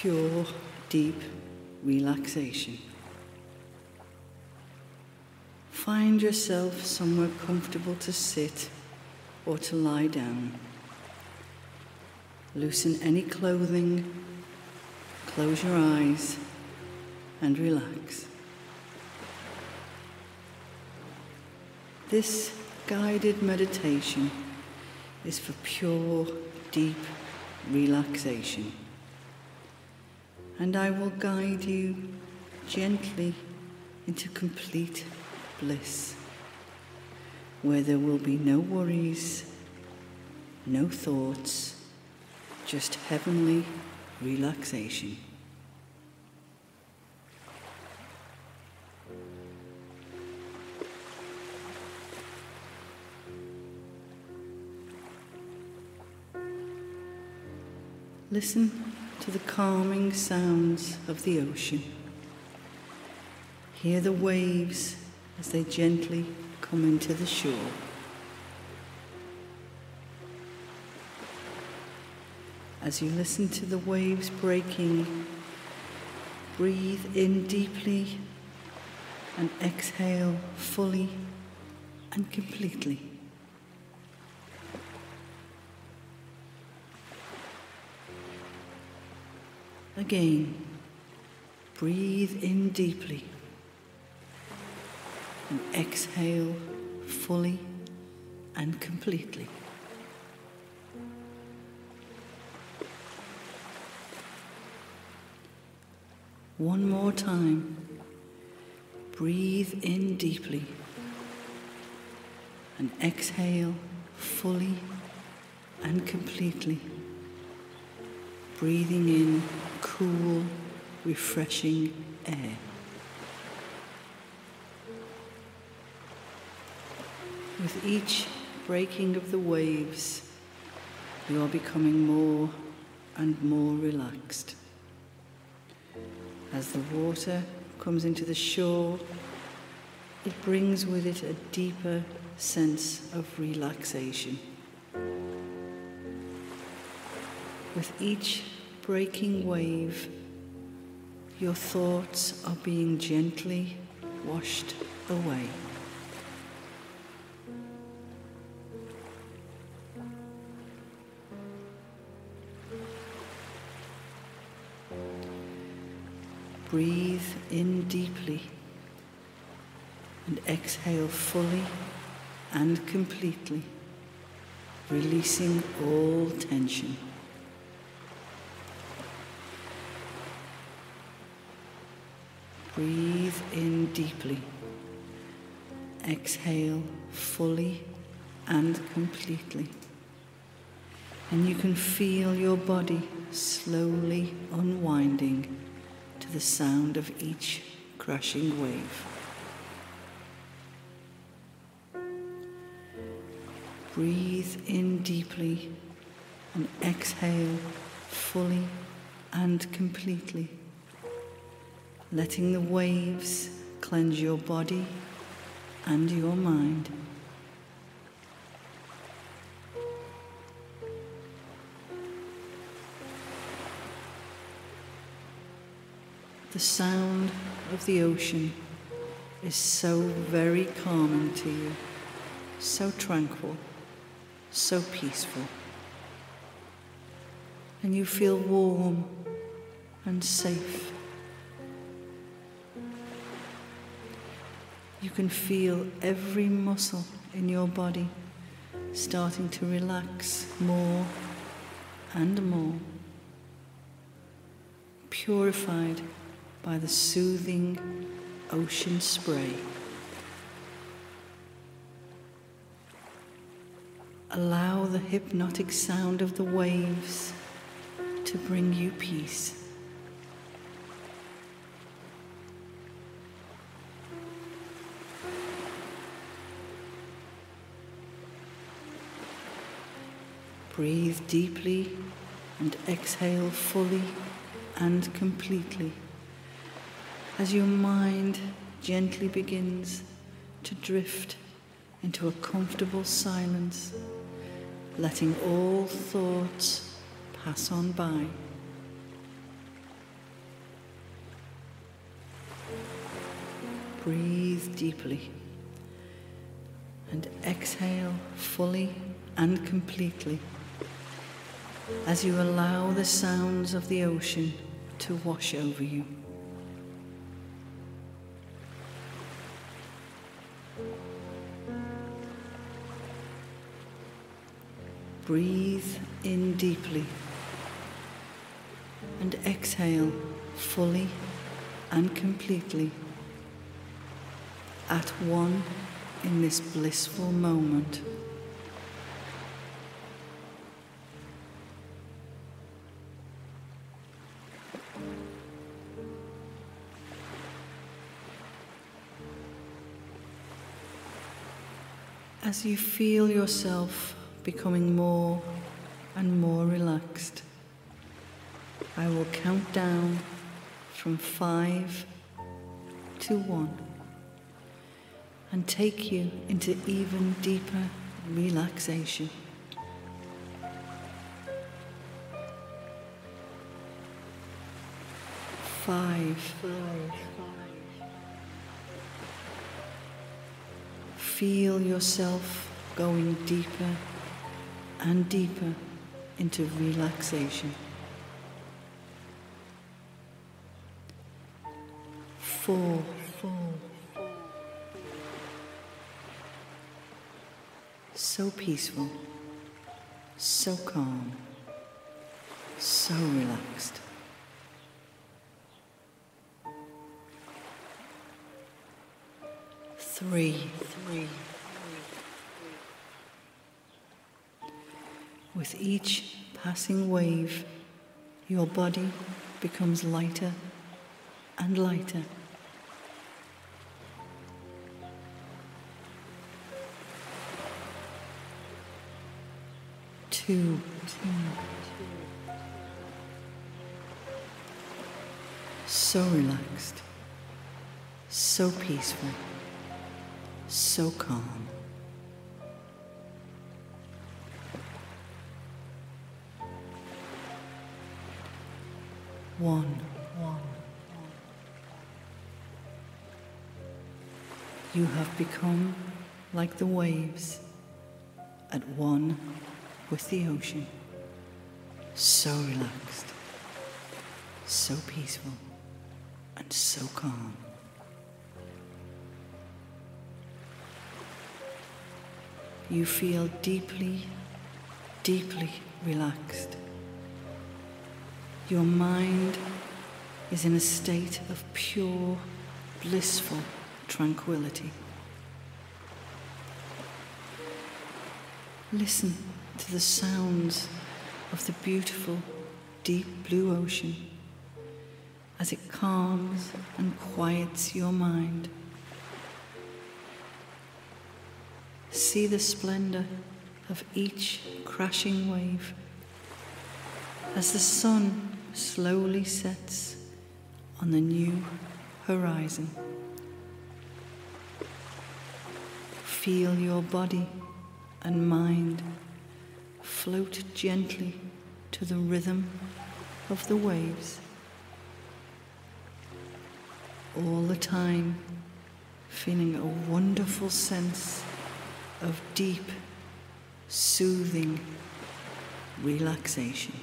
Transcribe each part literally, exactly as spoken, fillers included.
pure, deep relaxation. Find yourself somewhere comfortable to sit or to lie down. Loosen any clothing, close your eyes, and relax. This guided meditation is for pure, deep relaxation. And I will guide you gently into complete bliss, where there will be no worries, no thoughts, just heavenly relaxation. Listen to the calming sounds of the ocean. Hear the waves as they gently come into the shore. As you listen to the waves breaking, breathe in deeply and exhale fully and completely. Again, breathe in deeply and exhale fully and completely. One more time, breathe in deeply and exhale fully and completely. Breathing in cool, refreshing air. With each breaking of the waves, you are becoming more and more relaxed. As the water comes into the shore, it brings with it a deeper sense of relaxation. With each breaking wave, your thoughts are being gently washed away. Breathe in deeply and exhale fully and completely, releasing all tension. Breathe in deeply. Exhale fully and completely. And you can feel your body slowly unwinding to the sound of each crashing wave. Breathe in deeply and exhale fully and completely, letting the waves cleanse your body and your mind. The sound of the ocean is so very calming to you, so tranquil, so peaceful. And you feel warm and safe. You can feel every muscle in your body starting to relax more and more, purified by the soothing ocean spray. Allow the hypnotic sound of the waves to bring you peace. Breathe deeply and exhale fully and completely as your mind gently begins to drift into a comfortable silence, letting all thoughts pass on by. Breathe deeply and exhale fully and completely as you allow the sounds of the ocean to wash over you. Breathe in deeply and exhale fully and completely at one in this blissful moment. As you feel yourself becoming more and more relaxed, I will count down from five to one and take you into even deeper relaxation. Five. Five. Feel yourself going deeper and deeper into relaxation. Four. Four. So peaceful, so calm, so relaxed. Three. Three. With each passing wave, your body becomes lighter and lighter. Two. Two. So relaxed, so peaceful, so calm. One. One. You have become like the waves at one with the ocean, so relaxed, so peaceful, and so calm. You feel deeply, deeply relaxed. Your mind is in a state of pure, blissful tranquility. Listen to the sounds of the beautiful, deep blue ocean as it calms and quiets your mind. See the splendor of each crashing wave as the sun slowly sets on the new horizon. Feel your body and mind float gently to the rhythm of the waves, all the time feeling a wonderful sense of deep, soothing relaxation.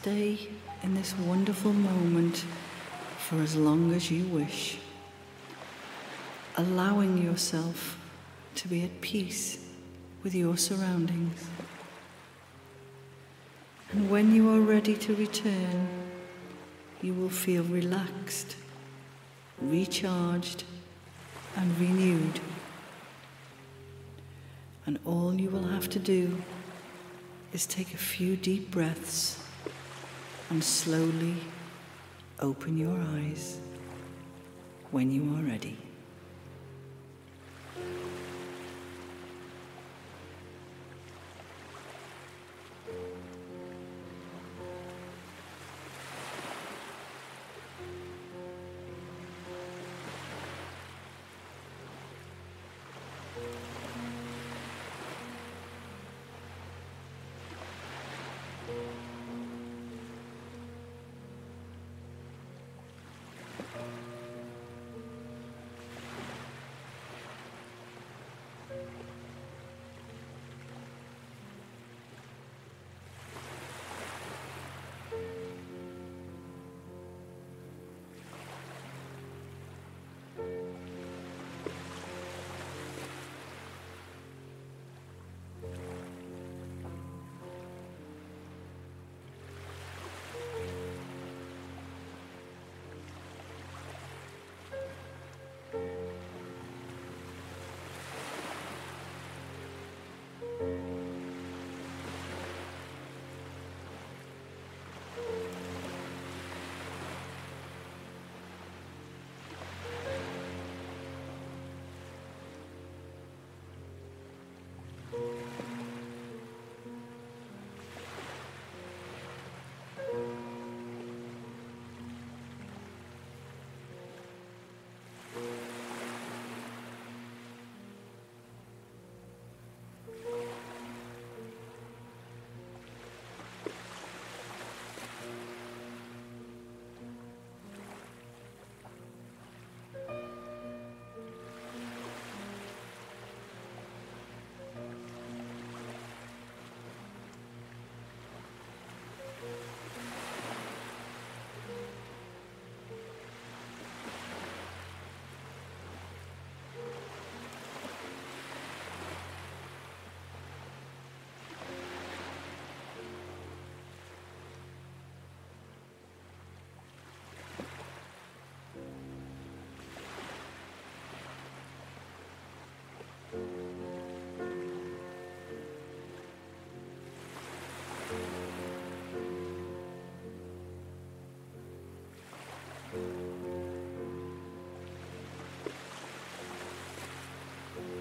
stay in this wonderful moment for as long as you wish, allowing yourself to be at peace with your surroundings. And when you are ready to return, you will feel relaxed, recharged, and renewed. And all you will have to do is take a few deep breaths and slowly open your eyes when you are ready.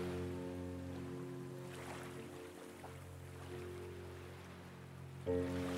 Thank you.